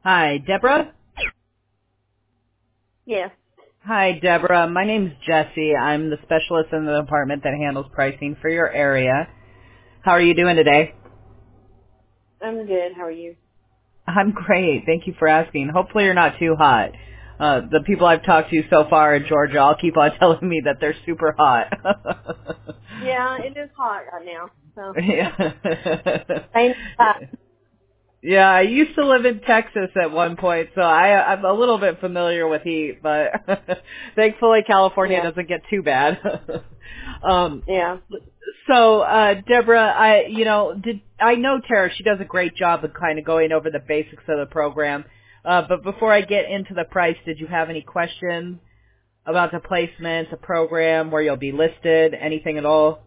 Hi, Deborah? Yes. Hi, Deborah. My name's Jesse. I'm the specialist in the department that handles pricing for your area. How are you doing today? I'm good. How are you? I'm great. Thank you for asking. Hopefully you're not too hot. The people I've talked to so far in Georgia all keep on telling me that they're super hot. Yeah, it is hot right now. So Yeah. same spot. Yeah, I used to live in Texas at one point, so I'm a little bit familiar with heat, but thankfully California Yeah. doesn't get too bad. um, Yeah. so, Deborah, I know Tara, she does a great job of kind of going over the basics of the program. But before I get into the price, did you have any questions about the placement, the program, where you'll be listed, anything at all?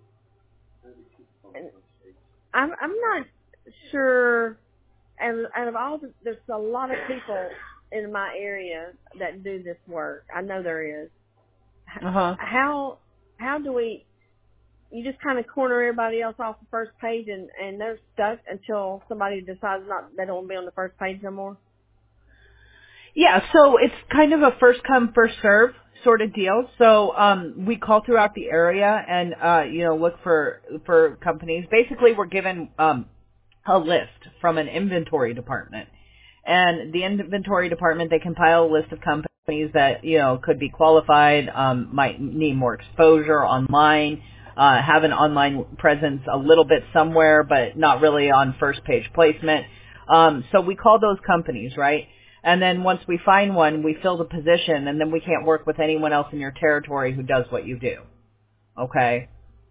And I'm not sure. Out of all, there's a lot of people in my area that do this work. I know there is. Uh-huh. How do we? You just kind of corner everybody else off the first page, and they're stuck until somebody decides they don't want to be on the first page no more. Yeah, so it's kind of a first come, first serve sort of deal. So we call throughout the area and look for companies. Basically we're given a list from an inventory department. And the inventory department, they compile a list of companies that, could be qualified, might need more exposure online, have an online presence a little bit somewhere, but not really on first page placement. So we call those companies, right? And then once we find one, we fill the position, and then we can't work with anyone else in your territory who does what you do. Okay?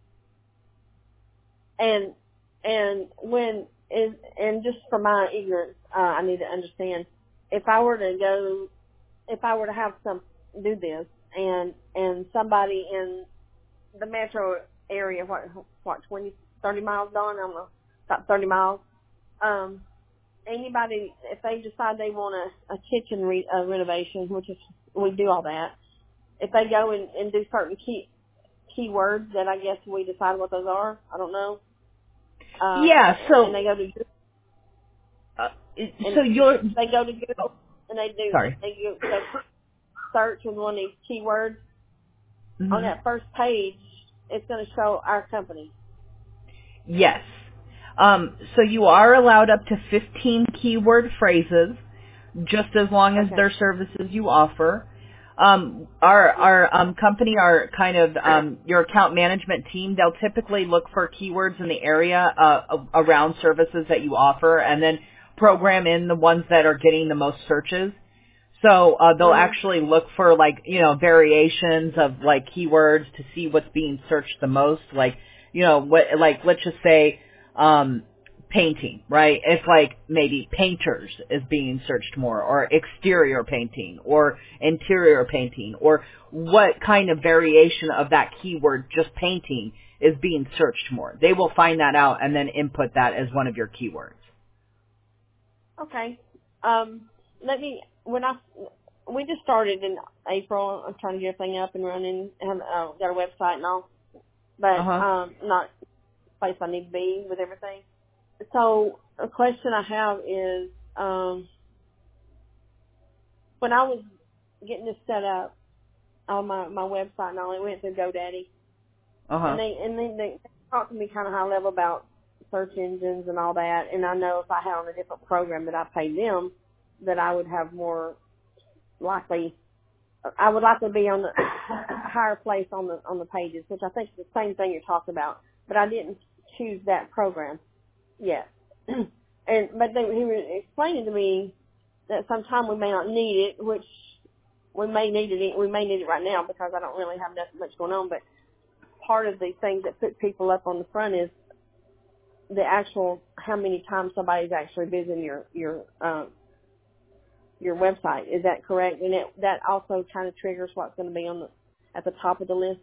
And just for my ignorance, I need to understand if I were to have do this and somebody in the metro area, what 20, 30 miles, Dawn? I don't know, about 30 miles. Anybody, if they decide they want a kitchen renovation, which is, we do all that, if they go and do certain keywords that I guess we decide what those are, I don't know. Yeah, so... And they go to they go to Google and they go search with one of these keywords. Mm-hmm. On that first page, it's going to show our company. Yes. So you are allowed up to 15 keyword phrases, just as long as they're services you offer. Our company, our kind of your account management team, they'll typically look for keywords in the area around services that you offer, and then program in the ones that are getting the most searches. So they'll actually look for variations of keywords to see what's being searched the most. Let's just say painting, right? If maybe painters is being searched more, or exterior painting, or interior painting, or what kind of variation of that keyword, just painting, is being searched more. They will find that out and then input that as one of your keywords. Okay. We just started in April. I'm trying to get everything up and running, and got a website and all, but not the place I need to be with everything. So a question I have is, when I was getting this set up on my website and all, it went through GoDaddy, and they talked to me kind of high level about search engines and all that, and I know if I had on a different program that I paid them, that I would have more likely, I would likely be on the higher place on the pages, which I think is the same thing you're talking about. But I didn't choose that program yet. But he was explaining to me that sometime we may not need it, which we may need it. We may need it right now because I don't really have nothing much going on. But part of the things that put people up on the front is the actual how many times somebody's actually visiting your website. Is that correct? And that also kind of triggers what's going to be at the top of the list.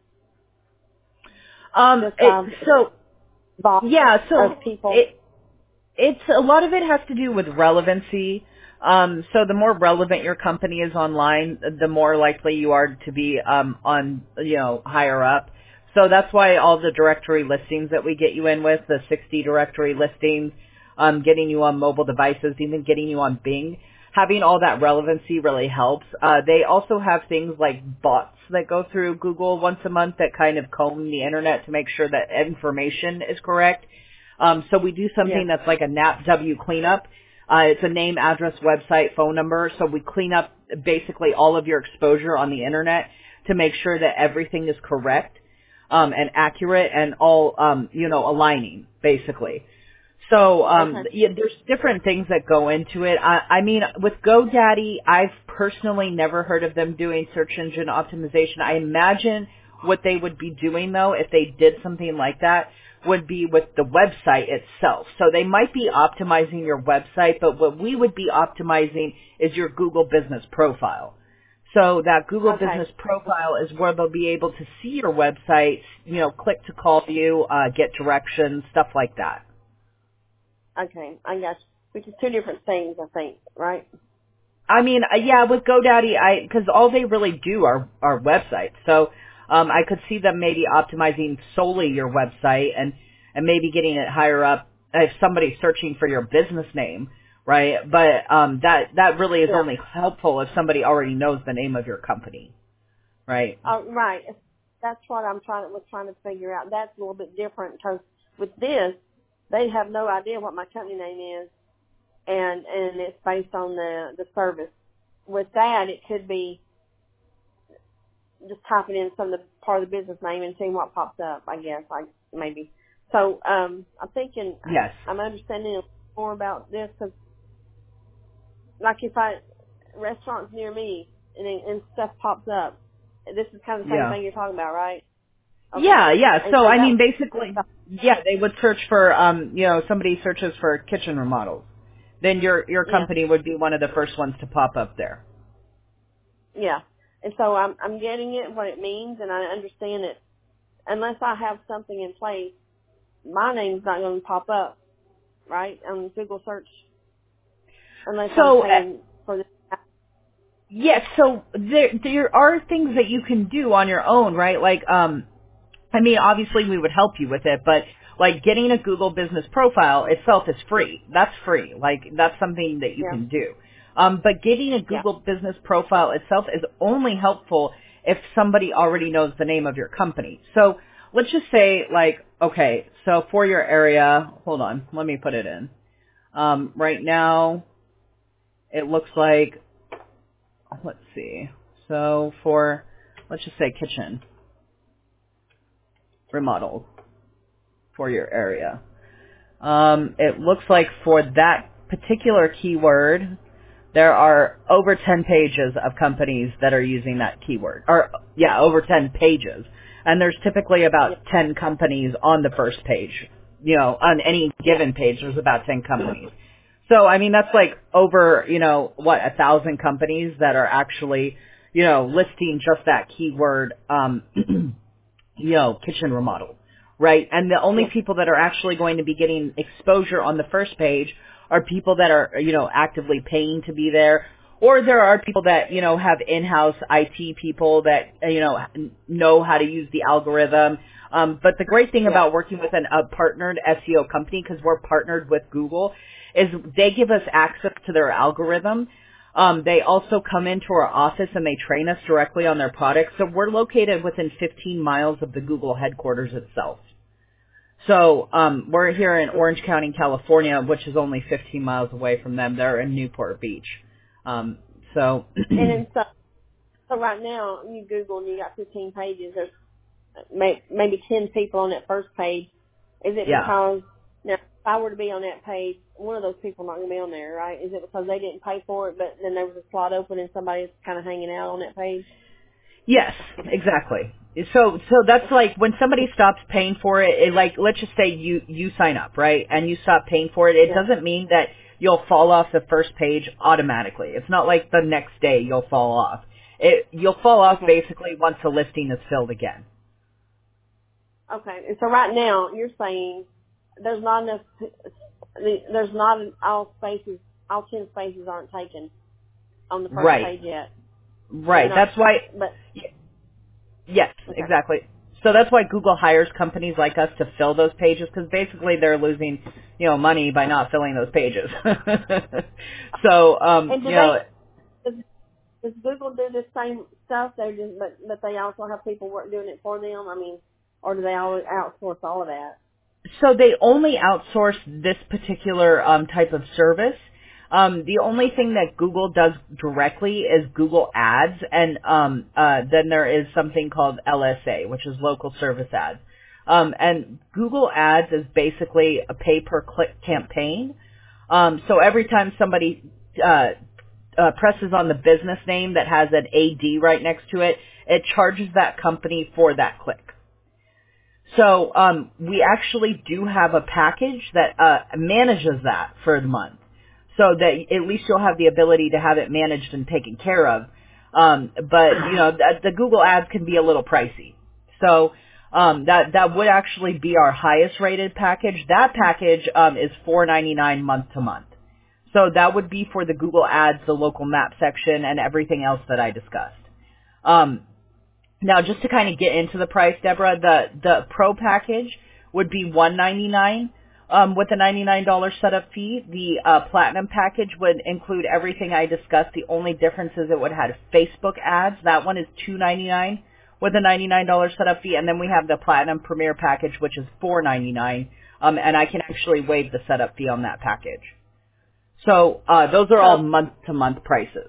People. It's a lot of it has to do with relevancy. So the more relevant your company is online, the more likely you are to be on higher up. So that's why all the directory listings that we get you in with, the 60 directory listings, getting you on mobile devices, even getting you on Bing. having all that relevancy really helps. They also have things like bots that go through Google once a month that kind of comb the internet to make sure that information is correct. So we do something that's like a NapW cleanup. It's a name, address, website, phone number. So we clean up basically all of your exposure on the internet to make sure that everything is correct, and accurate and all, aligning basically. So, there's different things that go into it. I mean, with GoDaddy, I've personally never heard of them doing search engine optimization. I imagine what they would be doing though, if they did something like that, would be with the website itself. So they might be optimizing your website, but what we would be optimizing is your Google Business Profile. So that Google Business Profile is where they'll be able to see your website, click to call you, get directions, stuff like that. Okay, I got you. Which is two different things, I think, right? I mean, with GoDaddy, because all they really do are websites. So I could see them maybe optimizing solely your website and maybe getting it higher up if somebody's searching for your business name, right? But that really is only helpful if somebody already knows the name of your company, right? Right. That's what was trying to figure out. That's a little bit different because with this, they have no idea what my company name is, and it's based on the service. With that, it could be just typing in some of the part of the business name and seeing what pops up, I guess, maybe. So I'm thinking, yes, I'm understanding more about this because, like, if restaurants near me and stuff pops up, this is kind of the same thing you're talking about, right? Okay. Yeah. So I mean, basically, they would search for, somebody searches for kitchen remodels. Then your company would be one of the first ones to pop up there. Yeah. And so I'm getting it, what it means, and I understand it. Unless I have something in place, my name's not going to pop up, right, on Google search. Unless I'm paying for this. Yes, so there are things that you can do on your own, right? Like, I mean, obviously we would help you with it, but like getting a Google Business Profile itself is free. That's free. Like that's something that you can do. But getting a Google Business Profile itself is only helpful if somebody already knows the name of your company. So let's just say so for your area, hold on, let me put it in. Right now it looks like, let's see. So let's just say kitchen remodel for your area. It looks like for that particular keyword, there are over 10 pages of companies that are using that keyword. Over 10 pages. And there's typically about 10 companies on the first page. On any given page, there's about 10 companies. So, I mean, that's like over, 1,000 companies that are actually, listing just that keyword, kitchen remodel, right? And the only people that are actually going to be getting exposure on the first page are people that are, actively paying to be there. Or there are people that, have in-house IT people that, know how to use the algorithm. But the great thing about working with a partnered SEO company, because we're partnered with Google, is they give us access to their algorithm. They also come into our office and they train us directly on their products. So we're located within 15 miles of the Google headquarters itself. So we're here in Orange County, California, which is only 15 miles away from them. They're in Newport Beach. And so right now, you Google and you got 15 pages. There's maybe 10 people on that first page. Is it because, now, if I were to be on that page, one of those people not going to be on there, right? Is it because they didn't pay for it, but then there was a slot open and somebody's kind of hanging out on that page? Yes, exactly. So that's like when somebody stops paying for it, let's just say you sign up, right? And you stop paying for it. It doesn't mean that you'll fall off the first page automatically. It's not like the next day you'll fall off. You'll fall off basically once the listing is filled again. Okay. And so right now you're saying there's not enough, all 10 spaces aren't taken on the first page yet. Right. That's why. But yes, exactly. So that's why Google hires companies like us to fill those pages, because basically they're losing, money by not filling those pages. So, and does Google do the same stuff? But they also have people doing it for them. I mean, or do they always outsource all of that? So they only outsource this particular type of service. The only thing that Google does directly is Google Ads, and then there is something called LSA, which is Local Service Ads. And Google Ads is basically a pay-per-click campaign. So every time somebody presses on the business name that has an AD right next to it, it charges that company for that click. So we actually do have a package that manages that for the month, so that at least you'll have the ability to have it managed and taken care of. But the Google Ads can be a little pricey. So that would actually be our highest rated package. That package is $4.99 month to month. So that would be for the Google Ads, the local map section, and everything else that I discussed. Now, just to kind of get into the price, Deborah, the Pro package would be $199 with a $99 setup fee. The Platinum package would include everything I discussed. The only difference is it would have Facebook ads. That one is $299 with a $99 setup fee. And then we have the Platinum Premier package, which is $499. And I can actually waive the setup fee on that package. So those are all month-to-month prices.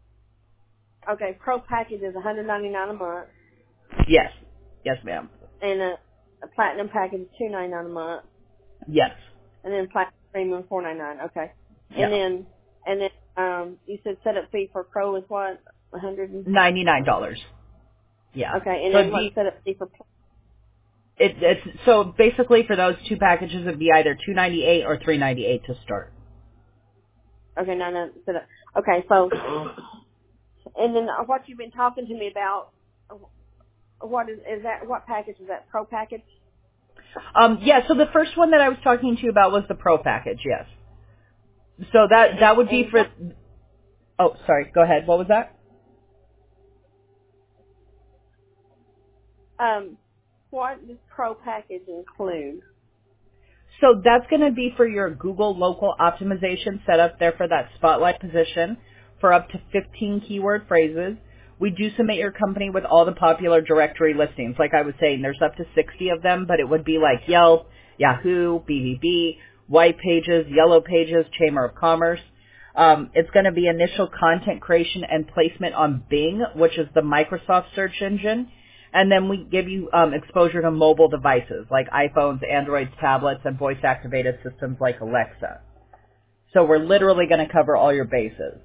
Okay, Pro package is $199 a month. Yes. Yes, ma'am. And a Platinum package is $299 a month. Yes. And then Platinum Premium $499. Okay. Yeah. And then you said setup fee for Pro is what? $99. Yeah. Okay. And then what setup fee for Pro? It's so basically for those two packages it'd be either $298 or $398 to start. Okay, no. Okay, so and then what you've been talking to me about, what is that? What package is that? Pro package? Yeah. So the first one that I was talking to you about was the Pro package. Yes. So that would be for. Oh, sorry. Go ahead. What was that? What does Pro package include? So that's going to be for your Google local optimization set up there for that spotlight position for up to 15 keyword phrases. We do submit your company with all the popular directory listings. Like I was saying, there's up to 60 of them, but it would be like Yelp, Yahoo, BBB, White Pages, Yellow Pages, Chamber of Commerce. It's going to be initial content creation and placement on Bing, which is the Microsoft search engine. And then we give you exposure to mobile devices like iPhones, Androids, tablets, and voice-activated systems like Alexa. So we're literally going to cover all your bases.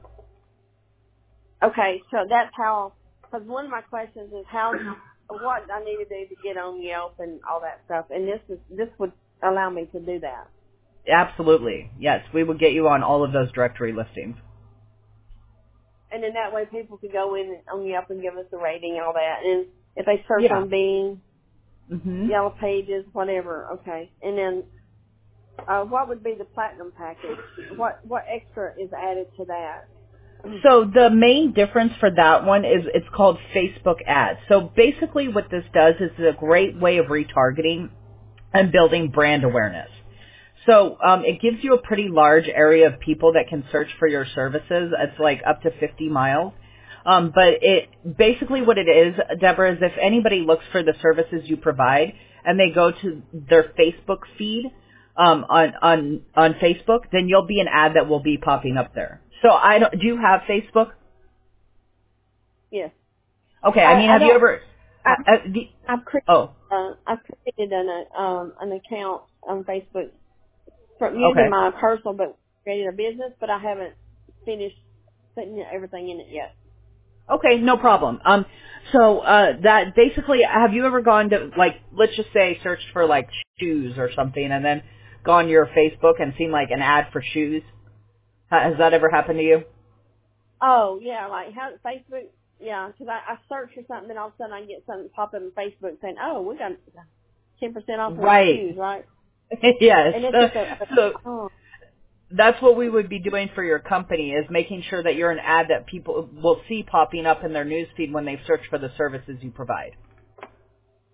Okay, so that's how, because one of my questions is what I need to do to get on Yelp and all that stuff, and this would allow me to do that. Absolutely. Yes, we would get you on all of those directory listings. And then that way people could go in on Yelp and give us a rating and all that. And if they search on Bing, Yellow Pages, whatever, okay. And then what would be the Platinum package? What extra is added to that? So the main difference for that one is it's called Facebook ads. So basically what this does is it's a great way of retargeting and building brand awareness. So it gives you a pretty large area of people that can search for your services. It's like up to 50 miles. But it basically what it is, Deborah, is if anybody looks for the services you provide and they go to their Facebook feed on Facebook, then you'll be an ad that will be popping up there. So do you have Facebook? Yes. Okay. Have you ever? I've created an account on Facebook from using my personal, but created a business, but I haven't finished putting everything in it yet. Okay, no problem. So that basically, have you ever gone to, like, let's just say searched for like shoes or something, and then gone to your Facebook and seen like an ad for shoes? Has that ever happened to you? Oh yeah, like Facebook. Yeah, because I search for something, and all of a sudden I get something pop up on Facebook saying, "Oh, we got 10% off on shoes," right? Yes. And it's just that's what we would be doing for your company, is making sure that you're an ad that people will see popping up in their newsfeed when they search for the services you provide.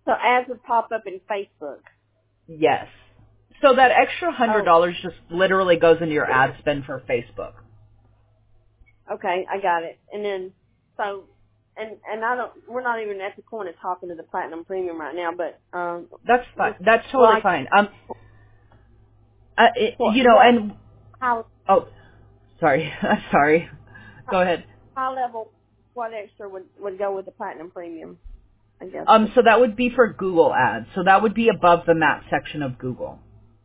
So ads would pop up in Facebook. Yes. So that extra $100 just literally goes into your ad spend for Facebook. Okay, I got it. And then, so, and we're not even at the point of talking to the Platinum Premium right now, but, that's fine. That's totally fine. Sorry. I'm sorry. Go ahead. High level, what extra would go with the Platinum Premium, I guess? So that would be for Google ads. So that would be above the map section of Google.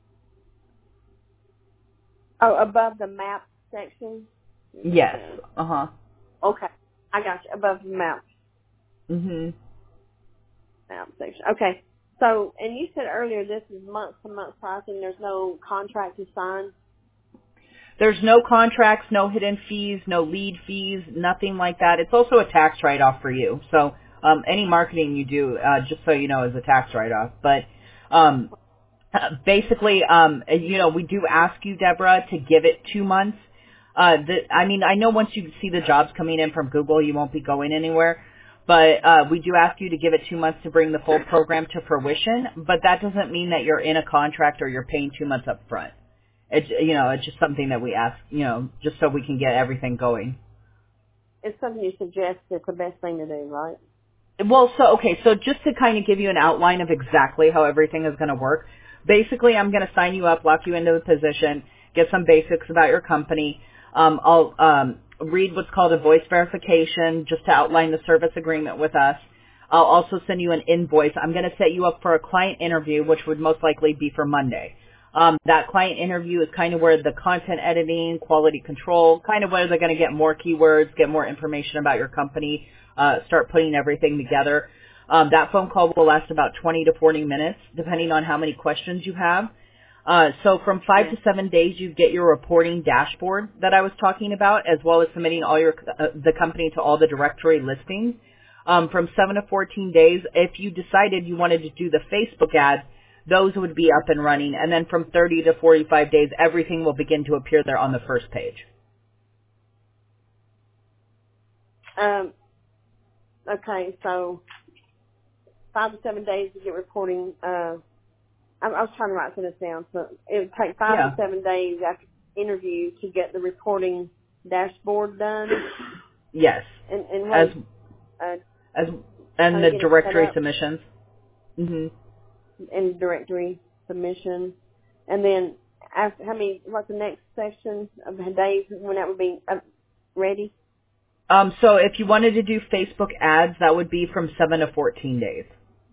Oh, above the map section? Yes. Uh-huh. Okay. I got you. Above the map. Mhm. Map section. Okay. So, and you said earlier this is month-to-month pricing. There's no contract to sign? There's no contracts, no hidden fees, no lead fees, nothing like that. It's also a tax write-off for you. So any marketing you do, just so you know, is a tax write-off. But basically, we do ask you, Deborah, to give it 2 months. I know once you see the jobs coming in from Google, you won't be going anywhere. But we do ask you to give it 2 months to bring the full program to fruition. But that doesn't mean that you're in a contract or you're paying 2 months up front. It's just something that we ask, just so we can get everything going. It's something you suggest is the best thing to do, right? Well, so just to kind of give you an outline of exactly how everything is going to work, basically I'm going to sign you up, lock you into the position, get some basics about your company. I'll read what's called a voice verification just to outline the service agreement with us. I'll also send you an invoice. I'm going to set you up for a client interview, which would most likely be for Monday. That client interview is kind of where the content editing, quality control, kind of where they're going to get more keywords, get more information about your company, start putting everything together. That phone call will last about 20 to 40 minutes, depending on how many questions you have. So from 5 to 7 days, you get your reporting dashboard that I was talking about, as well as submitting all the company to all the directory listings. From 7 to 14 days, if you decided you wanted to do the Facebook ads, those would be up and running. And then from 30 to 45 days, everything will begin to appear there on the first page. Okay, so 5 to 7 days to get reporting. I was trying to write some of this down. So it would take 5 to 7 days after the interview to get the reporting dashboard done. Yes. And the directory submissions. Mhm. And directory submission, and then after what's the next section of the days when that would be ready? So if you wanted to do Facebook ads, that would be from 7 to 14 days.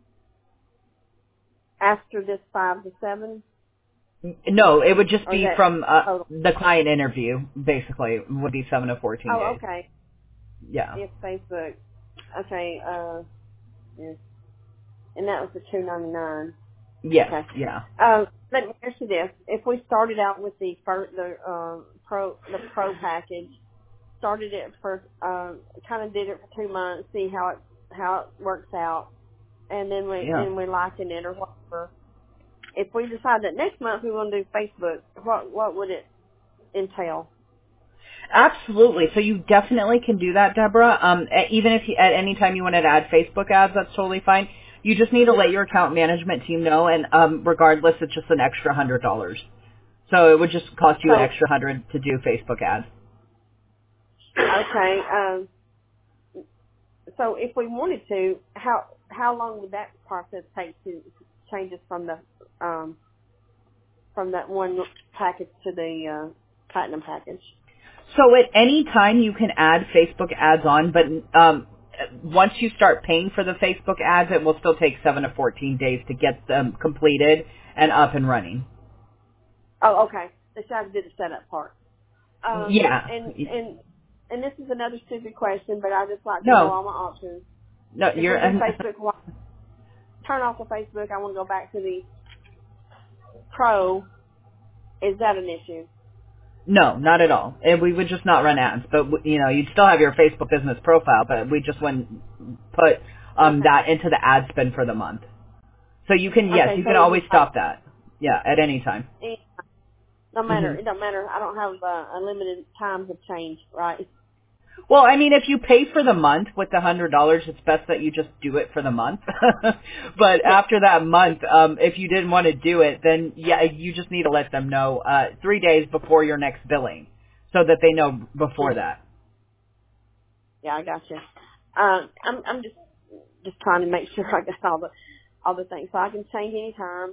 After this 5 to 7? No, it would just be from the client interview. Basically, would be 7 to 14 days. Oh, okay. Yeah. It's Facebook. Okay. Yes. And that was the $2.99. Yes. Okay. Yeah. Let me ask you this: if we started out with the pro package, started it for kind of did it for 2 months, see how it works out, and then we liken it or whatever. If we decide that next month we want to do Facebook, what would it entail? Absolutely. So you definitely can do that, Deborah. Even if at any time you wanted to add Facebook ads, that's totally fine. You just need to let your account management team know, and regardless, it's just an extra $100. So it would just cost you an extra $100 to do Facebook ads. Okay. So if we wanted to, how long would that process take to change us from that one package to the Platinum package? So at any time you can add Facebook ads on, but once you start paying for the Facebook ads, it will still take 7 to 14 days to get them completed and up and running. Oh, okay. They should have to do the setup part. Yeah. And this is another stupid question, but I just like to know all my options. No, if you're Facebook. Turn off the Facebook. I want to go back to the Pro. Is that an issue? No, not at all. We would just not run ads, but you'd still have your Facebook business profile, but we just wouldn't put that into the ad spend for the month. So you can, you can always stop that. Yeah, at any time. No matter, It don't matter. I don't have unlimited times of change, right? Well, I mean, if you pay for the month with the $100, it's best that you just do it for the month. But Yeah. after that month, if you didn't want to do it, then yeah, you just need to let them know 3 days before your next billing, so that they know before that. Yeah, I got you. I'm just trying to make sure I got all the things, so I can change anytime.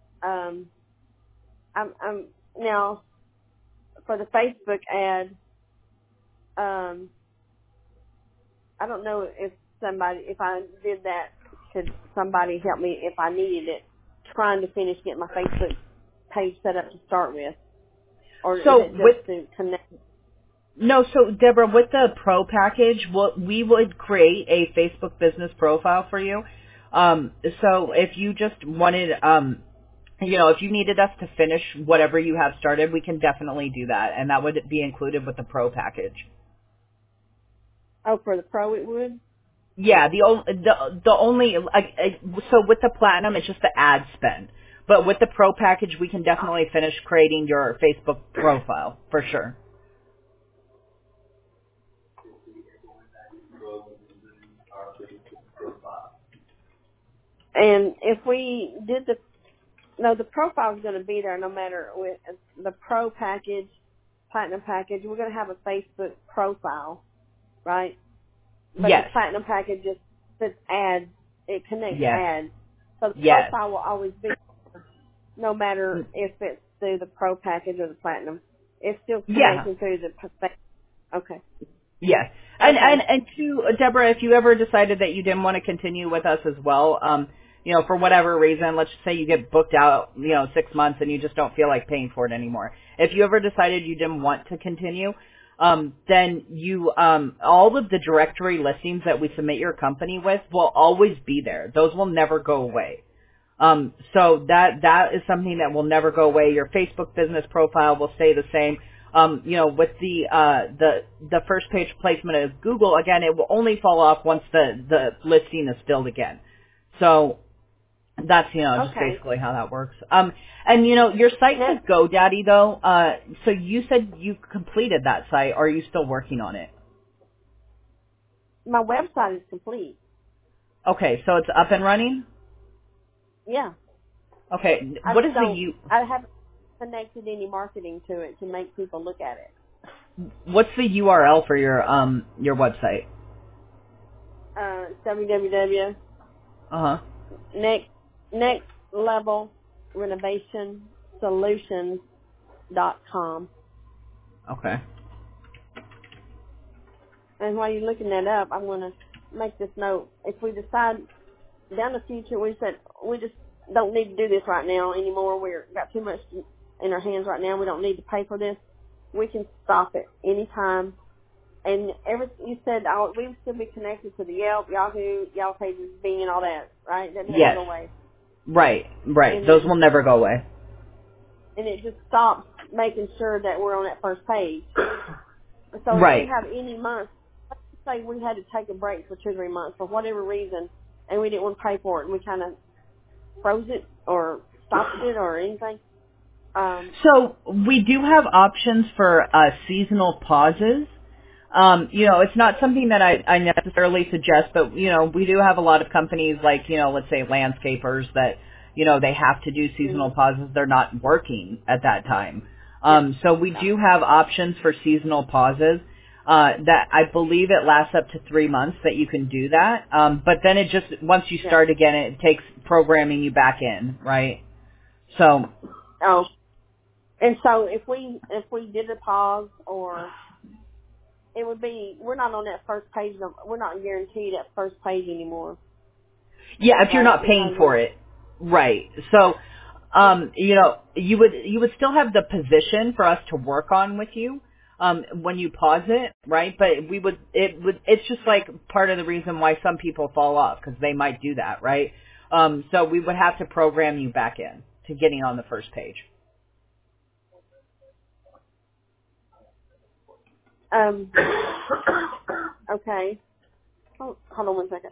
I'm now for the Facebook ad. I don't know if I did that, could somebody help me if I needed it, trying to finish getting my Facebook page set up to start with, or is So it just to connect? No, so Deborah, with the pro package, we would create a Facebook business profile for you. So if you just wanted, if you needed us to finish whatever you have started, we can definitely do that, and that would be included with the pro package. Oh, for the pro it would? Yeah, the only so with the platinum, it's just the ad spend, but with the pro package, we can definitely finish creating your Facebook profile for sure. And if we did the profile is going to be there no matter with the pro package, platinum package. We're going to have a Facebook profile, right? But the Yes. platinum package just says ads. It connects Yes. ads. So the Yes. profile will always be, no matter if it's through the pro package or the platinum. It's still Yeah. connecting through the okay. Yes. Okay. And to Deborah, if you ever decided that you didn't want to continue with us as well, for whatever reason, let's just say you get booked out, 6 months and you just don't feel like paying for it anymore. If you ever decided you didn't want to continue, then you, all of the directory listings that we submit your company with will always be there. Those will never go away. So that is something that will never go away. Your Facebook business profile will stay the same. With the first page placement of Google, again, it will only fall off once the listing is filled again. So that's, just Okay. basically how that works. And your site says GoDaddy though. So you said you completed that site. Are you still working on it? My website is complete. Okay. So it's up and running? Yeah. Okay. What is I haven't connected any marketing to it to make people look at it. what's the URL for your website? www. Uh-huh. Next level renovation solutions.com. Okay. And while you're looking that up, I'm going to make this note. If we decide down the future, we said we just don't need to do this right now anymore. We've got too much in our hands right now. We don't need to pay for this. We can stop it anytime. And you said we would still be connected to the Yelp, Yahoo, Yellow Pages, Bing, and all that, right? That doesn't go away. Right. And Those will never go away. And it just stops making sure that we're on that first page. So if we have any month, let's say we had to take a break for 2 or 3 months for whatever reason, and we didn't want to pay for it, and we kind of froze it or stopped it or anything. So we do have options for seasonal pauses. It's not something that I necessarily suggest, but, we do have a lot of companies like, let's say landscapers that, they have to do seasonal pauses. They're not working at that time. So we do have options for seasonal pauses. That I believe it lasts up to 3 months that you can do that. But then it just, once you start again, it takes programming you back in, right? So. Oh. And so if we did a pause, or it would be, we're not on that first page, we're not guaranteed that first page anymore. Yeah, if you're not paying for it. Right. So, you would still have the position for us to work on with you, when you pause it, right? But it's just like part of the reason why some people fall off, because they might do that, right? So we would have to program you back in to getting on the first page. Okay. Hold on 1 second.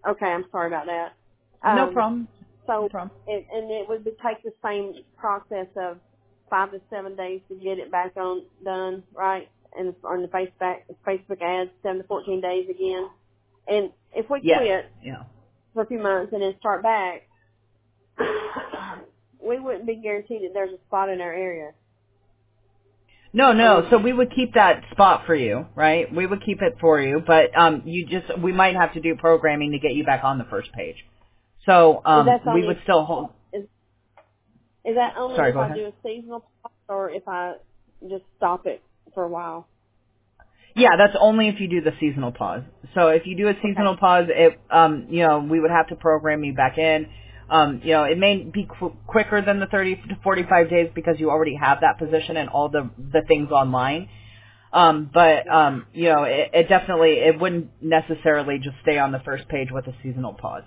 Okay, I'm sorry about that. No problem. So, no problem. It would take the same process of 5 to 7 days to get it back done, right? And on the Facebook ads, 7 to 14 days again. And if we quit for a few months and then start back, we wouldn't be guaranteed that there's a spot in our area. No. So we would keep that spot for you, right? We would keep it for you, but we might have to do programming to get you back on the first page. So we would still hold. Is that only Sorry, if I ahead. do a seasonal pause or if I just stop it for a while? Yeah, that's only if you do the seasonal pause. So if you do a seasonal pause, we would have to program you back in. It may be quicker than the 30 to 45 days because you already have that position and all the things online. It definitely, it wouldn't necessarily just stay on the first page with a seasonal pause.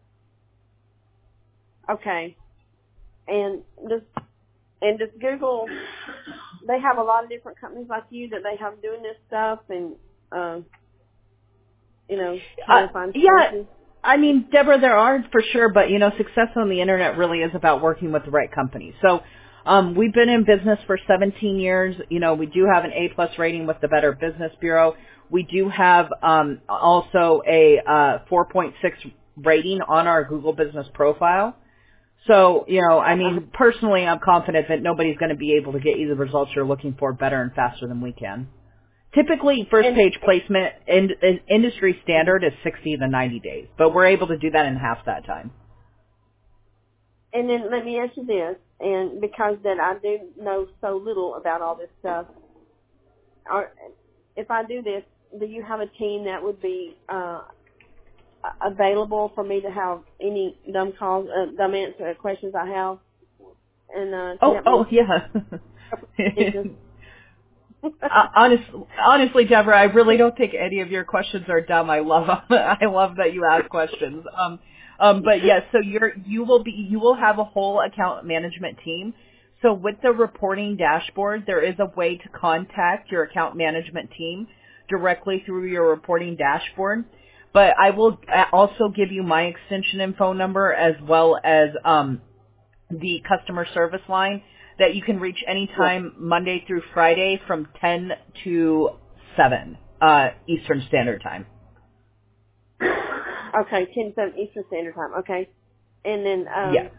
Okay. And does Google, they have a lot of different companies like you that they have doing this stuff and, trying to find sources? I mean, Deborah, there are for sure, but success on the internet really is about working with the right company. So, we've been in business for 17 years. We do have an A+ rating with the Better Business Bureau. We do have, also a, 4.6 rating on our Google Business Profile. So, personally, I'm confident that nobody's going to be able to get you the results you're looking for better and faster than we can. Typically, first page placement industry standard is 60 to 90 days, but we're able to do that in half that time. And then let me ask you this, and because that I do know so little about all this stuff, if I do this, do you have a team that would be available for me to have any dumb answer questions I have? And yeah. Honestly, Deborah, I really don't think any of your questions are dumb. I love that you ask questions. But yes, so you will have a whole account management team. So with the reporting dashboard, there is a way to contact your account management team directly through your reporting dashboard. But I will also give you my extension and phone number as well as the customer service line that you can reach anytime Monday through Friday from 10 to 7 Eastern Standard Time. Okay, 10 to 7 Eastern Standard Time. Okay. And then,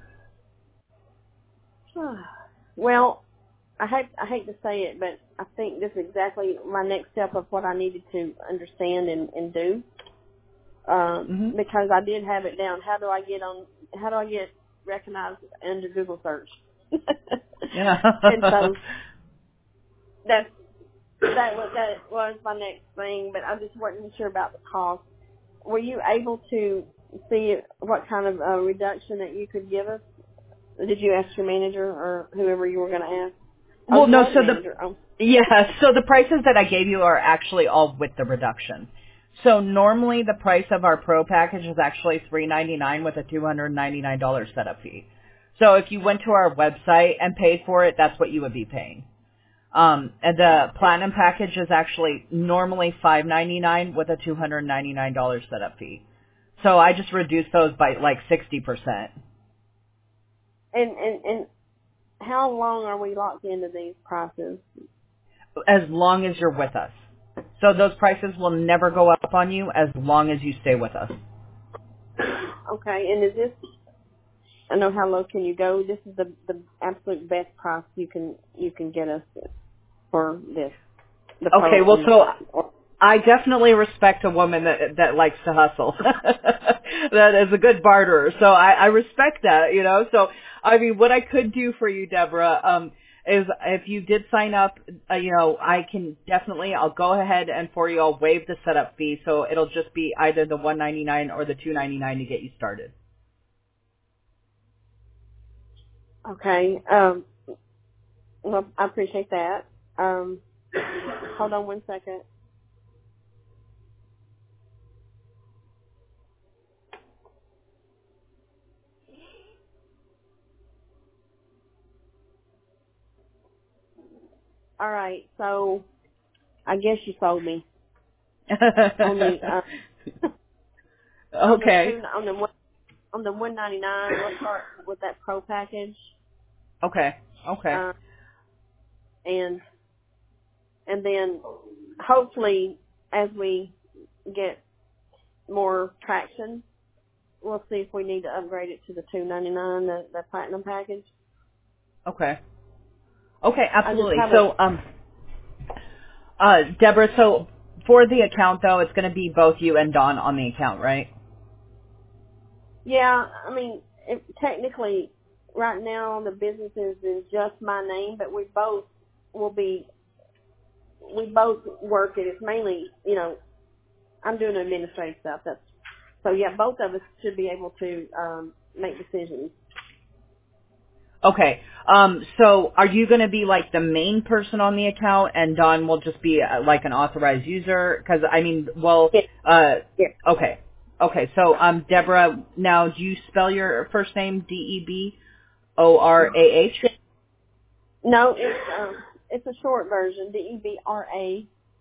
well, I hate to say it, but I think this is exactly my next step of what I needed to understand and do. Because I did have it down. How do I get recognized under Google search? And so that was my next thing, but I just wasn't sure about the cost. Were you able to see what kind of reduction that you could give us? Did you ask your manager or whoever you were going to ask? Well, no. So the prices that I gave you are actually all with the reduction. So normally the price of our Pro package is actually $399 with a $299 setup fee. So if you went to our website and paid for it, that's what you would be paying. And the Platinum package is actually normally $599 with a $299 setup fee. So I just reduced those by like 60%. And how long are we locked into these prices? As long as you're with us. So those prices will never go up on you as long as you stay with us. Okay, and is this, I know how low can you go, this is the absolute best price you can get us for this. Okay, well, so I definitely respect a woman that likes to hustle. That is a good barterer. So I respect that, So, I mean, what I could do for you, Deborah, is if you did sign up, I'll go ahead and for you, I'll waive the setup fee. So it'll just be either the $199 or the $299 to get you started. Okay. Well, I appreciate that. Hold on one second. All right, so I guess you sold me. Okay. On the $199, we'll start with that pro package. Okay. And then hopefully as we get more traction, we'll see if we need to upgrade it to the $299, the platinum package. Okay, absolutely. So, Deborah, so for the account though, it's going to be both you and Dawn on the account, right? Yeah, I mean, technically, right now the business is in just my name, but we both work it. It's mainly, I'm doing administrative stuff. So yeah, both of us should be able to make decisions. Okay. So are you going to be like the main person on the account, and Dawn will just be like an authorized user? Because Yeah. Okay. So Deborah, now do you spell your first name Deborah? No, it's a short version. Debra.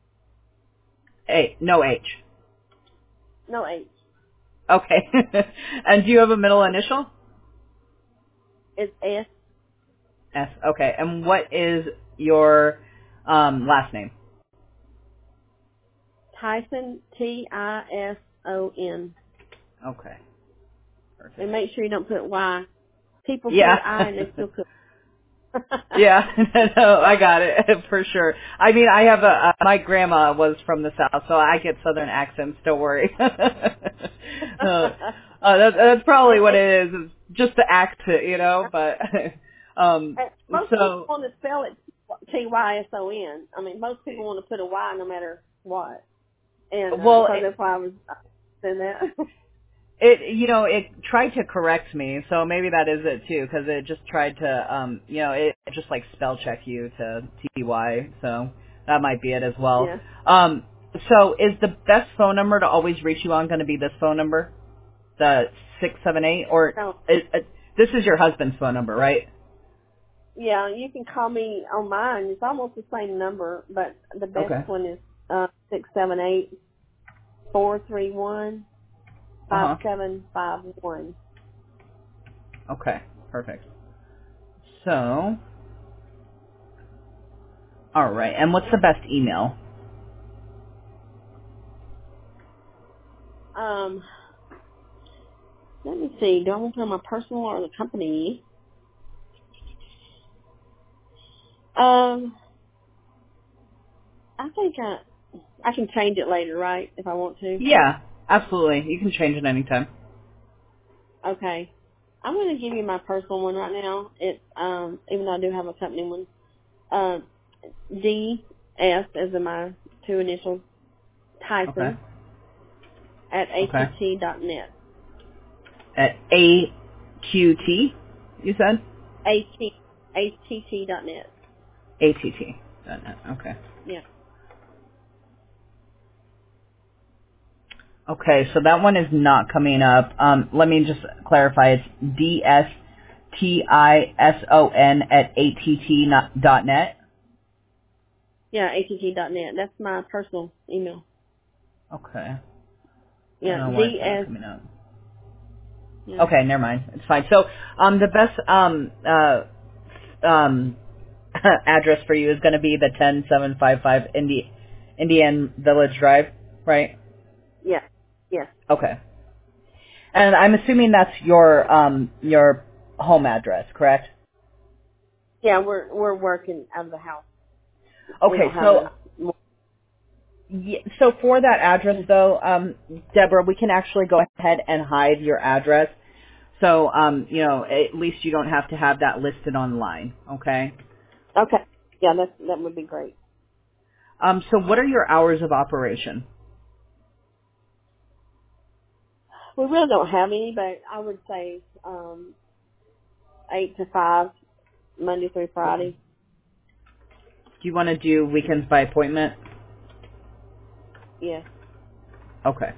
No H. No H. Okay. And do you have a middle initial? It's S. S. Okay. And what is your last name? Tyson, Tison. Okay. Perfect. And make sure you don't put Y. People put I and they still put. Yeah, no, I got it for sure. I mean, I have my grandma was from the South, so I get Southern accents. Don't worry. That's probably what it is. It's just the accent, But most people want to spell it Tyson. I mean, most people want to put a Y no matter what. And so that's why I was saying that. It tried to correct me, so maybe that is it too, because it just tried to, it just like spell check you to TY, so that might be it as well. Yeah. So is the best phone number to always reach you on going to be this phone number, the 678, or No. This is your husband's phone number, right? Yeah, you can call me on mine. It's almost the same number, but the best one is 678-431-5751. Okay, perfect. So, all right, and what's the best email? Let me see. Do I want to put my personal or the company? I think I can change it later, right? If I want to. Yeah, absolutely. You can change it anytime. Okay. I'm going to give you my personal one right now. It's even though I do have a company one. DS as in my two initials. Tyson at att.net. At AQT, you said? att.net. ATT.net. Okay. Yeah. Okay, so that one is not coming up. Let me just clarify. It's DSTISON at ATT.net. Yeah, att.net. That's my personal email. Okay. Yeah, I don't know why it's not coming up. Yeah. Okay, never mind. It's fine. So, the best address for you is going to be the 10755 Indian Village Drive, right? Yeah. Yes. Okay. And I'm assuming that's your home address, correct? Yeah, we're working out of the house. Okay, so for that address though, Deborah, we can actually go ahead and hide your address. So, at least you don't have to have that listed online, okay? Okay. Yeah, that would be great. So what are your hours of operation? We really don't have any, but I would say 8 to 5, Monday through Friday. Do you want to do weekends by appointment? Yes. Okay.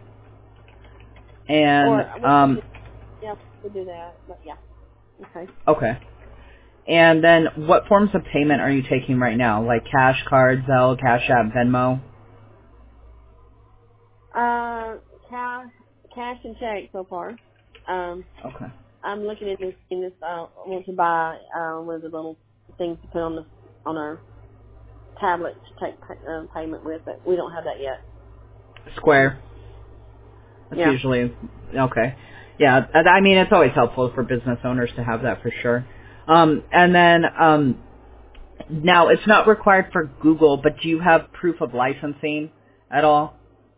And we do that, but yeah. Okay. Okay. And then what forms of payment are you taking right now? Like cash, card, Zelle, Cash App, Venmo? cash and check so far. Okay. I'm looking at this. I want to buy one of the little things to put on our tablet to take payment with, but we don't have that yet. Square. That's usually okay. Yeah, I mean it's always helpful for business owners to have that for sure. And then now it's not required for Google, but do you have proof of licensing at all?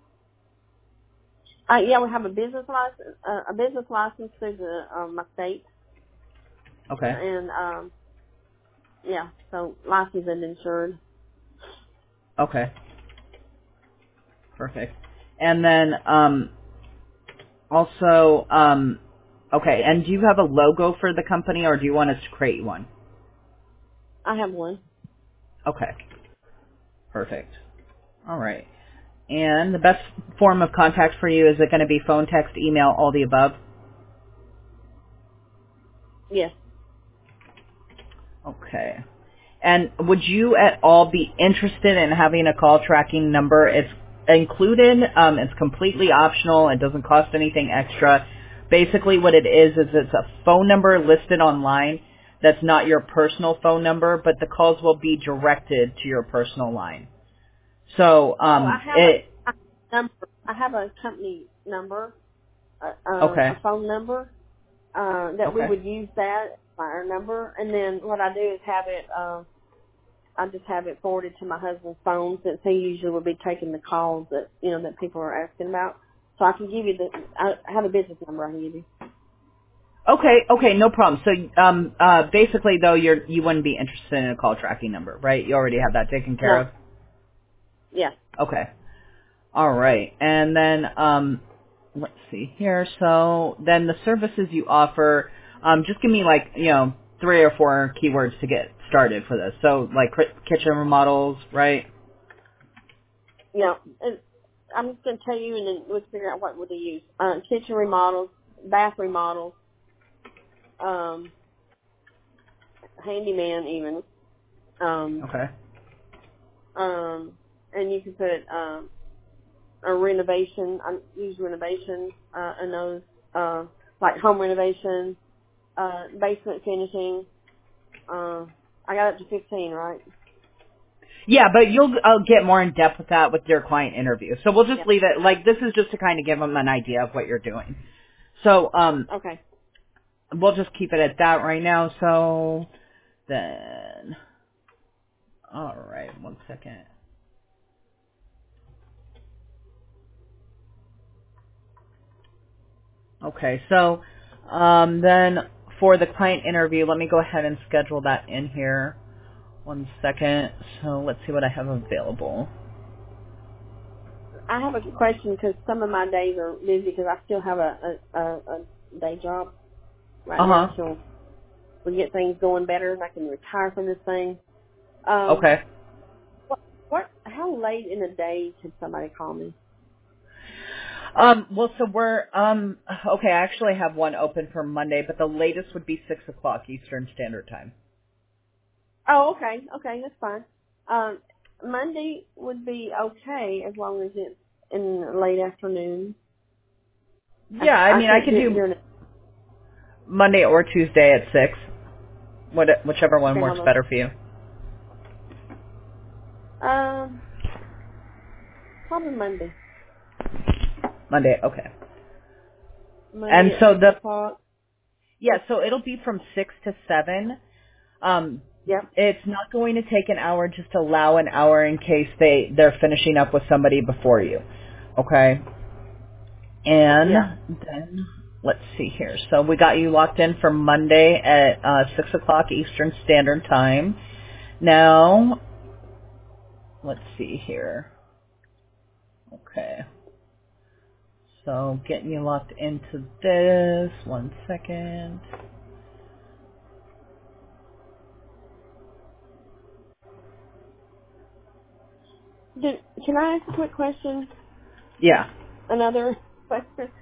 Yeah, we have a business license. Through my state. Okay. And so licensed and insured. Okay. Perfect. And then also okay. And do you have a logo for the company, or do you want us to create one? I have one. Okay. Perfect. All right. And the best form of contact for you, is it going to be phone, text, email, all the above? Yes. Okay. And would you at all be interested in having a call tracking number? It's included. It's completely optional. It doesn't cost anything extra. Basically what it is it's a phone number listed online that's not your personal phone number, but the calls will be directed to your personal line. So I have a number. I have a company number, okay. a phone number that we would use that our number, and then what I do is have it. I just have it forwarded to my husband's phone since he usually will be taking the calls that that people are asking about. So I can give you I have a business number I can give you. Okay, no problem. So basically though you wouldn't be interested in a call tracking number, right? You already have that taken care of? Yeah. Okay. All right. And then let's see here. So then the services you offer, just give me 3 or 4 keywords to get started for this. So like kitchen remodels, right? Yeah. I'm just going to tell you, and then let's figure out what would they use. Kitchen remodels, bath remodels, handyman even. Okay. And you can put a renovation. I use renovation in those, like home renovation, basement finishing. I got up to 15, right? Yeah, but I'll get more in depth with that with your client interview. So we'll just leave it this is just to kind of give them an idea of what you're doing. So okay. We'll just keep it at that right now. So then, all right, 1 second. Okay, so then for the client interview, let me go ahead and schedule that in here. 1 second. So let's see what I have available. I have a question because some of my days are busy because I still have a day job right now till we get things going better and I can retire from this thing. Okay. How late in the day can somebody call me? Well, so we're okay. I actually have one open for Monday, but the latest would be 6 o'clock Eastern Standard Time. Oh, okay. Okay, that's fine. Monday would be okay as long as it's in the late afternoon. Yeah, I mean, I could do Monday or Tuesday at 6. Whichever one works better for you. Probably Monday. Monday, okay. Monday and so so it'll be from 6 to 7. Yep. It's not going to take an hour. Just allow an hour in case they're finishing up with somebody before you. Okay. And then let's see here. So we got you locked in for Monday at 6 o'clock Eastern Standard Time. Now, let's see here. Okay. So getting you locked into this. 1 second. Can I ask a quick question? Yeah. Another question.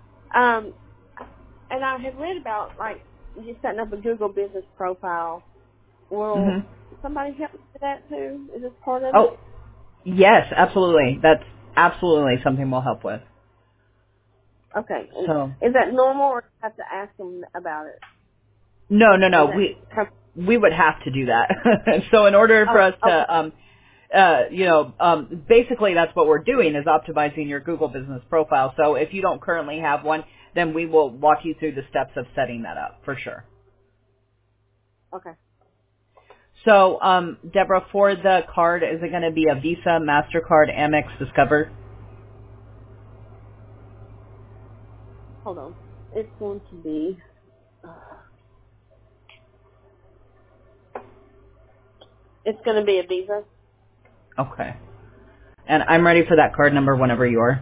And I had read about just setting up a Google business profile. Will somebody help me with that too? Is this part of it? Yes, absolutely. That's absolutely something we'll help with. Okay. So is that normal, or do you have to ask them about it? no. We would have to do that. So in order for us to basically that's what we're doing is optimizing your Google business profile. So if you don't currently have one, then we will walk you through the steps of setting that up for sure. Okay. So, Deborah, for the card, is it going to be a Visa, MasterCard, Amex, Discover? Hold on. It's going to be, it's going to be a Visa. Okay. And I'm ready for that card number whenever you are.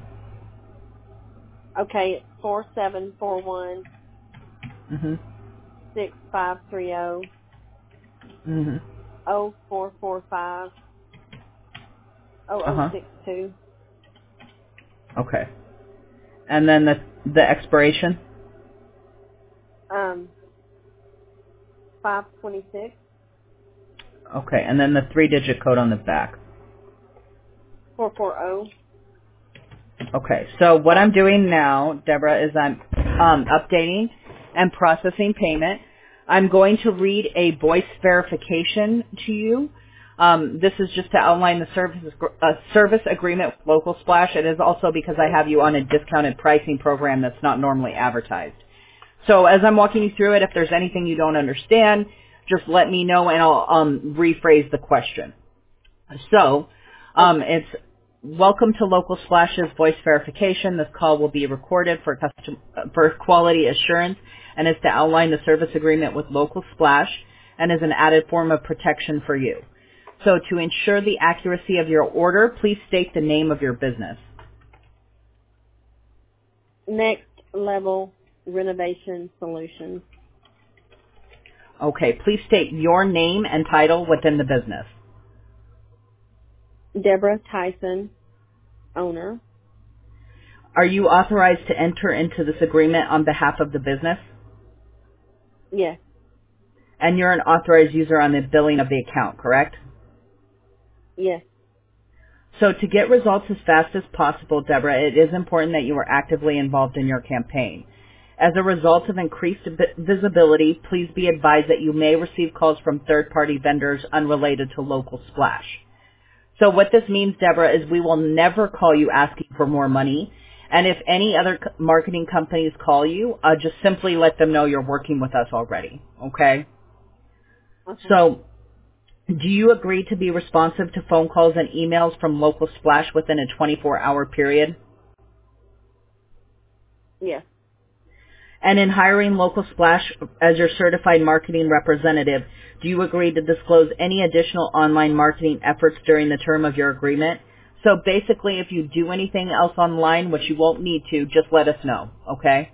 Okay, it's 4741 6530 0445 0062. Okay. And then the expiration? 526. Okay. And then the 3-digit code on the back. 440. Okay. So what I'm doing now, Deborah, is I'm updating and processing payment. I'm going to read a voice verification to you. This is just to outline the service agreement with Local Splash. It is also because I have you on a discounted pricing program that's not normally advertised. So as I'm walking you through it, if there's anything you don't understand, just let me know and I'll rephrase the question. So it's welcome to Local Splash's voice verification. This call will be recorded for quality assurance and is to outline the service agreement with Local Splash and is an added form of protection for you. So to ensure the accuracy of your order, please state the name of your business. Next Level Renovation Solutions. Okay, please state your name and title within the business. Deborah Tyson, owner. Are you authorized to enter into this agreement on behalf of the business? Yes. And you're an authorized user on the billing of the account, correct? Yes. So to get results as fast as possible, Deborah, it is important that you are actively involved in your campaign. As a result of increased visibility, please be advised that you may receive calls from third-party vendors unrelated to Local Splash. So what this means, Deborah, is we will never call you asking for more money. And if any other marketing companies call you, just simply let them know you're working with us already, okay? So do you agree to be responsive to phone calls and emails from Local Splash within a 24-hour period? Yes. And in hiring Local Splash as your certified marketing representative, do you agree to disclose any additional online marketing efforts during the term of your agreement? So basically, if you do anything else online, which you won't need to, just let us know, okay?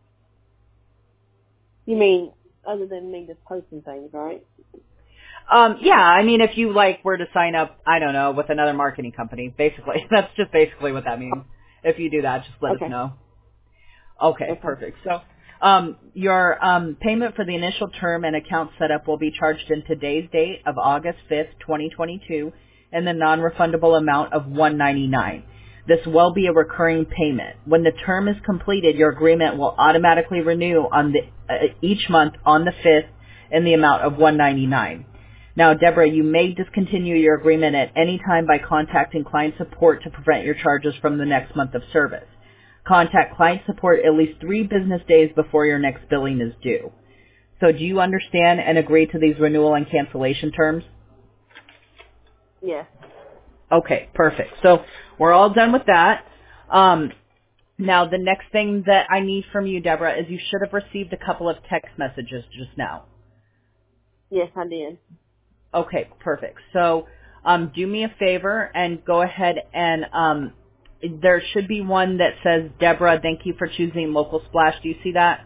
You mean other than me just posting things, right? Yeah, I mean, if you were to sign up, I don't know, with another marketing company, basically, that's just basically what that means. If you do that, just let us know. Okay, perfect. So, your payment for the initial term and account setup will be charged in today's date of August 5th, 2022, in the non-refundable amount of $199. This will be a recurring payment. When the term is completed, your agreement will automatically renew on each month on the 5th in the amount of $199. Now, Deborah, you may discontinue your agreement at any time by contacting client support to prevent your charges from the next month of service. Contact client support at least 3 business days before your next billing is due. So do you understand and agree to these renewal and cancellation terms? Yes. Okay, perfect. So we're all done with that. Now, the next thing that I need from you, Deborah, is you should have received a couple of text messages just now. Yes, I did. Okay, perfect. So do me a favor and go ahead and there should be one that says, Deborah, thank you for choosing Local Splash. Do you see that?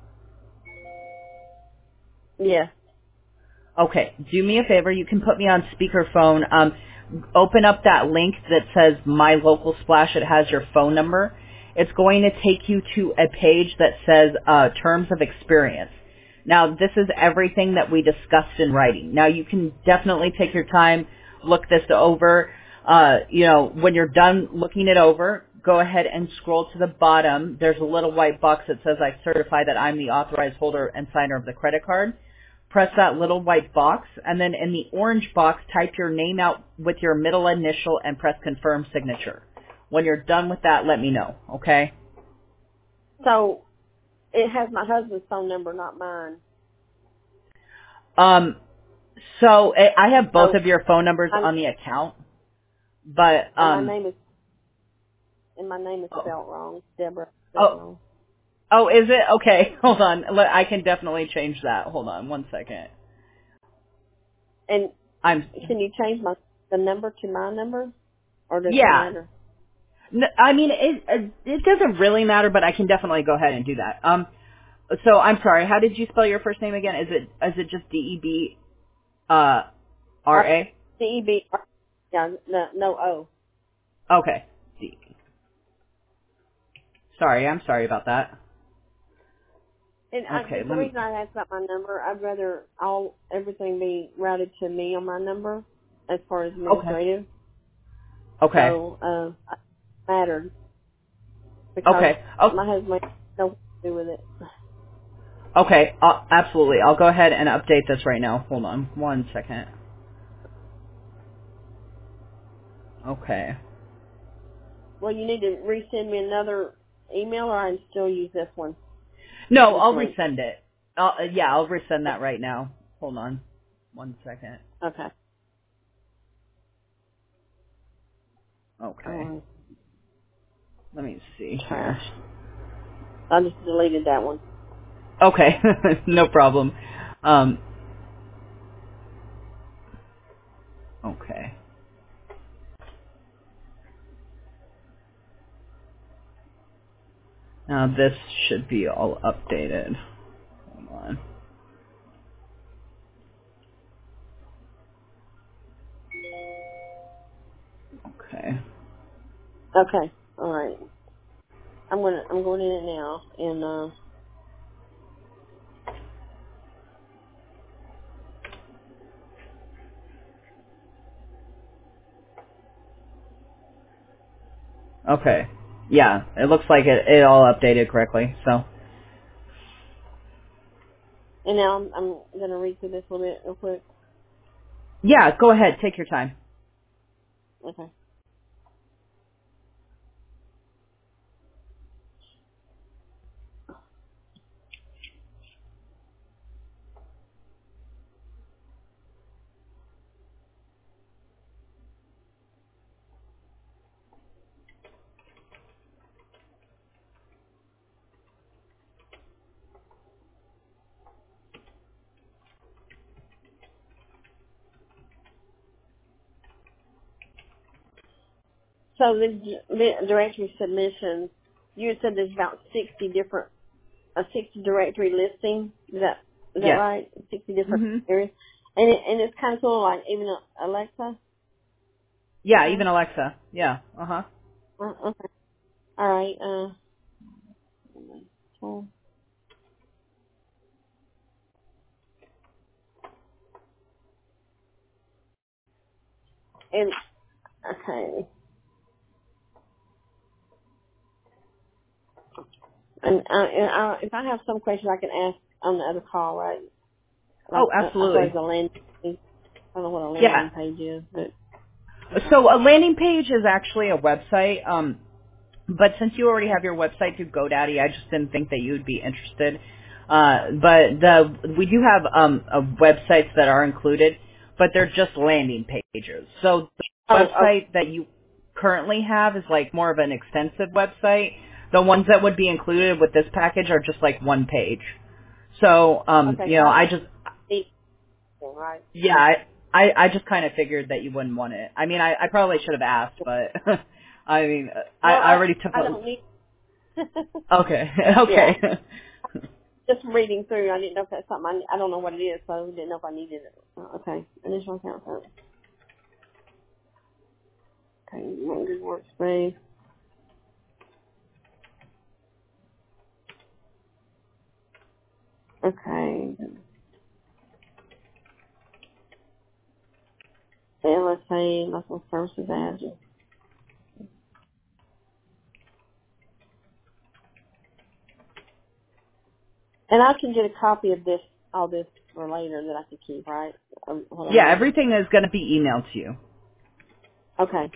Yes. Okay, do me a favor. You can put me on speakerphone. Open up that link that says My Local Splash. It has your phone number. It's going to take you to a page that says Terms of Experience. Now, this is everything that we discussed in writing. Now, you can definitely take your time, look this over. When you're done looking it over, go ahead and scroll to the bottom. There's a little white box that says, I certify that I'm the authorized holder and signer of the credit card. Press that little white box, and then in the orange box, type your name out with your middle initial and press confirm signature. When you're done with that, let me know, okay? So it has my husband's phone number, not mine. So I have both of your phone numbers on the account, but my name is spelled wrong, Deborah. Wrong. Oh, is it? Okay, hold on. I can definitely change that. Hold on, 1 second. And can you change the number to my number, or does it matter? No, I mean, it doesn't really matter, but I can definitely go ahead and do that. So I'm sorry. How did you spell your first name again? Is it just DEB RA? DEB. Yeah, no O. Okay. Sorry, I'm sorry about that. And the reason I asked about my number, I'd rather everything be routed to me on my number as far as administrative. Okay. So it mattered because my husband has nothing to do with it. Okay, absolutely. I'll go ahead and update this right now. Hold on 1 second. Okay. Well, you need to resend me another email, or I can still use this one. No, I'll resend it. I'll resend that right now. Hold on 1 second. Okay. Okay. Let me see here. I just deleted that one. Okay, no problem. Okay. Now this should be all updated. Hold on. Okay. Okay. All right. I'm going in it now, and Okay. Yeah, it looks like it all updated correctly. So. And now I'm going to read through this a little bit real quick. Yeah, go ahead. Take your time. Okay. So the directory submission, you had said there's about 60 directory listing. Is that right? 60 different areas. And it's kind of cool, like even Alexa? Yeah, even Alexa. Yeah. Uh-huh. Okay. All right. And, okay. And if I have some questions, I can ask on the other call, right? Like, Absolutely. As far as a landing page. I don't know what a landing page is, but. So a landing page is actually a website. But since you already have your website through GoDaddy, I just didn't think that you would be interested. But we do have websites that are included, but they're just landing pages. So the website that you currently have is like more of an extensive website. The ones that would be included with this package are just like one page. So I just I just kind of figured that you wouldn't want it. I mean, I probably should have asked, but I mean, I already took. I don't need. Okay. Okay. Yeah. Just reading through, I didn't know if that's something I don't know what it is, so I didn't know if I needed it. Okay, initial account. Okay, good workspace. Okay. LSA, Local Services Agent. And I can get a copy of all this for later that I can keep, right? Yeah, everything is going to be emailed to you. Okay.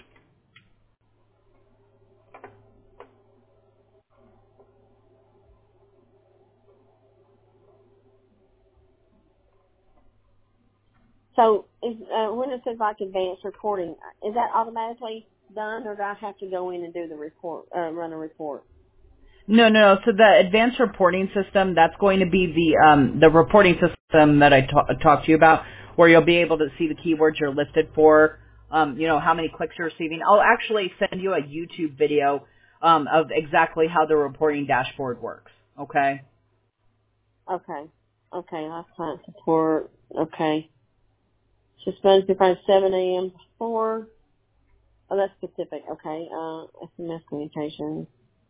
So when it says like advanced reporting, is that automatically done, or do I have to go in and do the report, run a report? No. So the advanced reporting system, that's going to be the reporting system that I talked to you about, where you'll be able to see the keywords you're listed for, how many clicks you're receiving. I'll actually send you a YouTube video of exactly how the reporting dashboard works. Okay? Okay. Last client support. Okay. Suspended from 7 a.m. to 4. Oh, that's specific. Okay. SMS communication.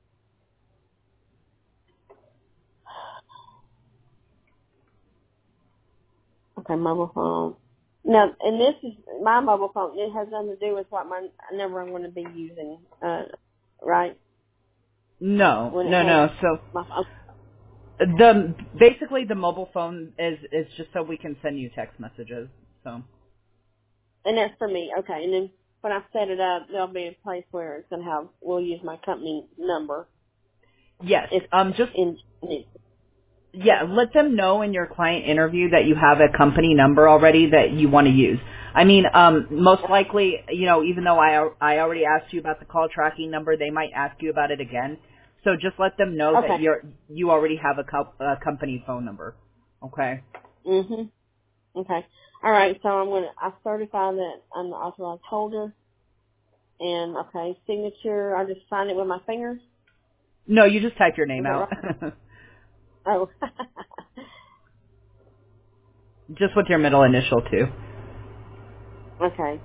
Okay, mobile phone. Now, and this is my mobile phone. It has nothing to do with what my number I'm going to be using, right? No. So My phone. basically the mobile phone is just so we can send you text messages. So. And that's for me. Okay. And then when I set it up, there'll be a place where it's going to we'll use my company number. Yes. Let them know in your client interview that you have a company number already that you want to use. I mean, most likely, even though I already asked you about the call tracking number, they might ask you about it again. So just let them know that you already have a company phone number. Okay. Mhm. Okay. All right. So I certify that I'm the authorized holder. And signature. I just sign it with my fingers. No, you just type your name Is that out. right? Oh. Just with your middle initial too. Okay.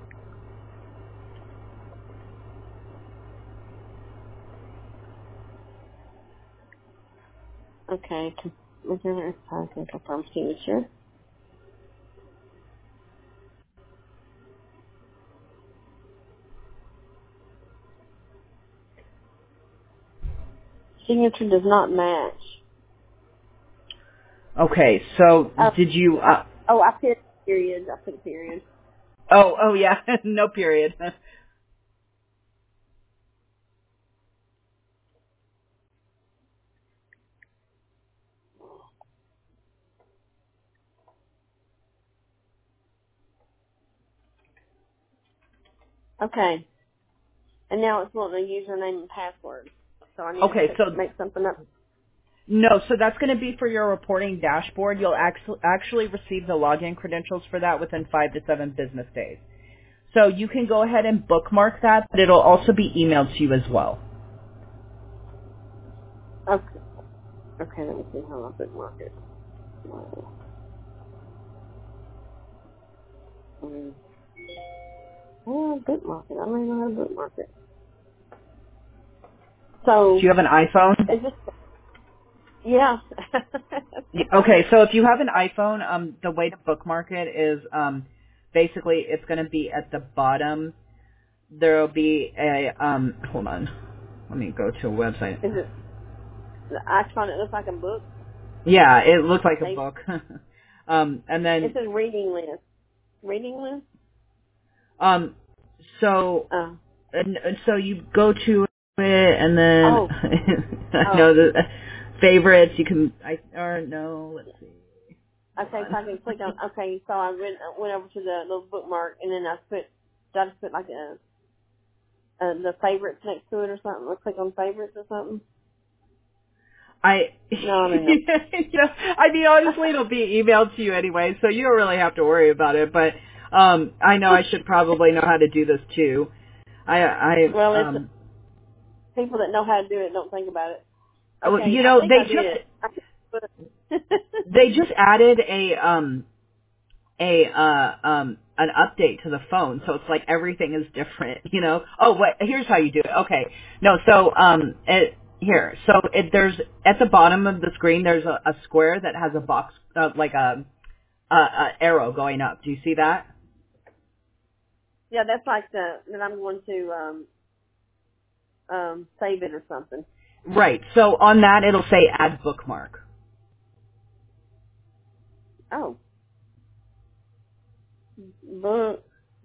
Okay. Confirm signature. Signature does not match. Okay, so did you? I put periods. I put a period. Oh yeah, no period. Okay. And now it's wanting a username and password. So I need to make something up. No, so that's going to be for your reporting dashboard. You'll actually receive the login credentials for that within 5 to 7 business days. So you can go ahead and bookmark that, but it'll also be emailed to you as well. Okay. Okay, let me see how I bookmark it. Bookmark it. I don't even know how to bookmark it. So. Do you have an iPhone? Is this? Yeah. Okay, so if you have an iPhone, the way to bookmark it is basically it's going to be at the bottom. There will be a hold on. Let me go to a website. Is it the icon? It looks like a book. Yeah, it looks like a book. And then it says reading list. Reading list. So and so you go to it, and then I know the favorites. You can let's see. Okay, so I can click on. Okay, so I went over to the little bookmark, and then I just put like the favorites next to it or something. Or click on favorites or something. No, I don't know. I mean, honestly, it'll be emailed to you anyway, so you don't really have to worry about it. But I know I should probably know how to do this too. It's people that know how to do it don't think about it. Okay, they just added an update to the phone, so it's like everything is different, Oh, wait, here's how you do it. Okay, no, so there's at the bottom of the screen there's a square that has a box like a arrow going up. Do you see that? Yeah, that's like that I'm going to save it or something. Right. So on that it'll say add bookmark. Oh. Book.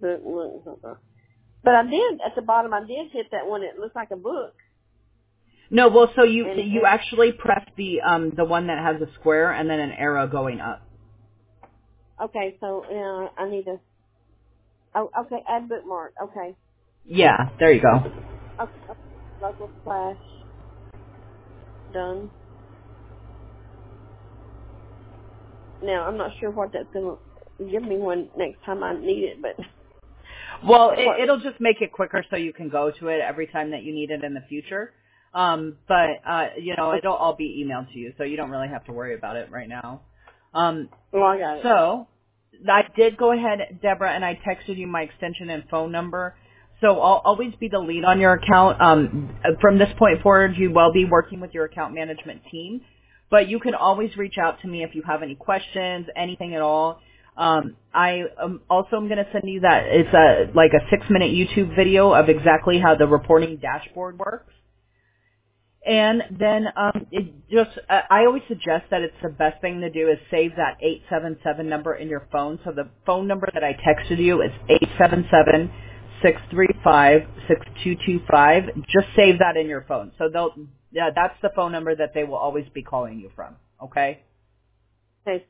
But I did, at the bottom, I did hit that one. It looks like a book. No, well, so you actually press the one that has a square and then an arrow going up. Okay, so I need to. Oh, okay, add bookmark. Okay. Yeah, there you go. Okay, local splash. Done. Now I'm not sure what that's gonna give me when next time I need it, but. Well, it'll just make it quicker so you can go to it every time that you need it in the future. It'll all be emailed to you, so you don't really have to worry about it right now. Well, I got it. So I did go ahead, Deborah, and I texted you my extension and phone number. So I'll always be the lead on your account. From this point forward, you will be working with your account management team, but you can always reach out to me if you have any questions, anything at all. I also am going to send you that. It's a 6-minute YouTube video of exactly how the reporting dashboard works. And then I always suggest that it's the best thing to do is save that 877 number in your phone. So the phone number that I texted you is 877-635-6225. Just save that in your phone. So that's the phone number that they will always be calling you from. Okay? Okay,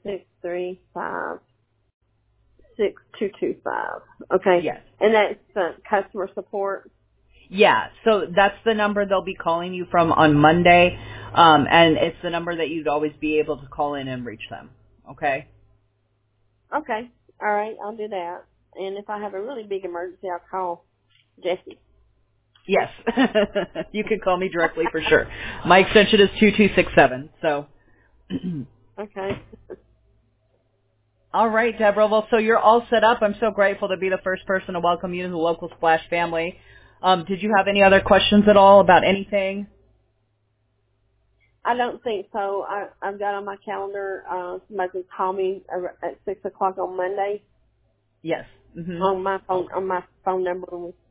635-6225. Okay. Yes. And that's customer support. Yeah, so that's the number they'll be calling you from on Monday, and it's the number that you'd always be able to call in and reach them, okay? Okay, all right, I'll do that. And if I have a really big emergency, I'll call Jessie. Yes, you can call me directly for sure. My extension is 2267, so. Okay. All right, Deborah, well, so you're all set up. I'm so grateful to be the first person to welcome you to the local Splash family. Did you have any other questions at all about anything? I don't think so. I've got on my calendar, somebody can call me at 6 o'clock on Monday. Yes. Mm-hmm. On my phone number.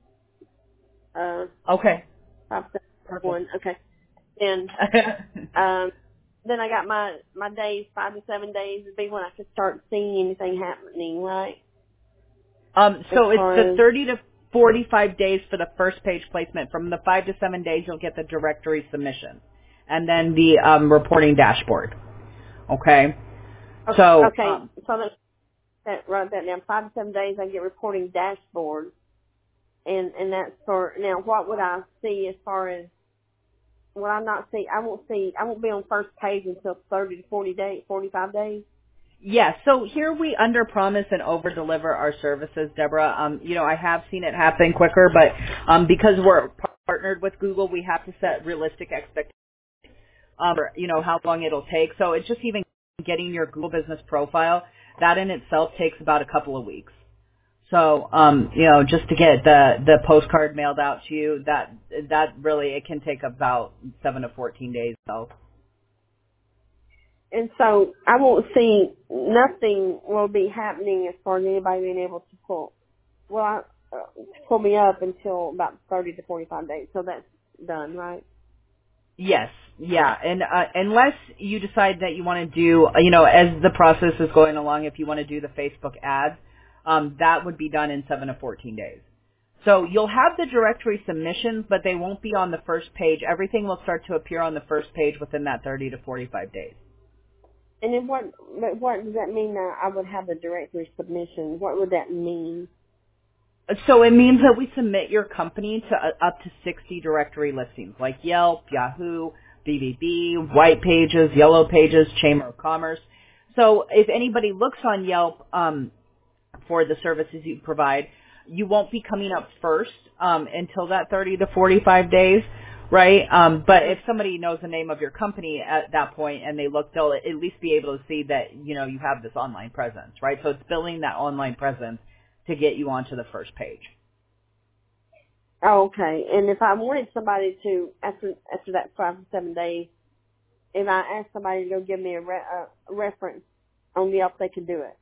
Okay. 571. Okay. And then I got my days, 5 to 7 days would be when I could start seeing anything happening, right? So it's the 30 to 45 days for the first page placement. From the 5 to 7 days, you'll get the directory submission, and then the reporting dashboard. Okay. So okay. So write that down. 5 to 7 days, I get reporting dashboard, and that's for now. What would I see as far as? Will I not see? I won't be on first page until 30 to 45 days. Yeah, so here we under-promise and over-deliver our services, Deborah. I have seen it happen quicker, but because we're partnered with Google, we have to set realistic expectations for, how long it'll take. So it's just even getting your Google Business Profile, that in itself takes about a couple of weeks. So, just to get the postcard mailed out to you, that really, it can take about 7 to 14 days, so. And so I won't see, nothing will be happening as far as anybody being able to pull me up until about 30 to 45 days. So that's done, right? Yes, yeah. And unless you decide that you want to do, as the process is going along, if you want to do the Facebook ads, that would be done in 7 to 14 days. So you'll have the directory submissions, but they won't be on the first page. Everything will start to appear on the first page within that 30 to 45 days. And then what does that mean that I would have the directory submission? What would that mean? So it means that we submit your company to up to 60 directory listings, like Yelp, Yahoo, BBB, White Pages, Yellow Pages, Chamber of Commerce. So if anybody looks on Yelp for the services you provide, you won't be coming up first until that 30 to 45 days. Right, but if somebody knows the name of your company at that point and they look, they'll at least be able to see that, you have this online presence, right? So it's building that online presence to get you onto the first page. Oh, okay. And if I wanted somebody to, after that 5 to 7 days, if I asked somebody to go give me a reference on Yelp, they could do it.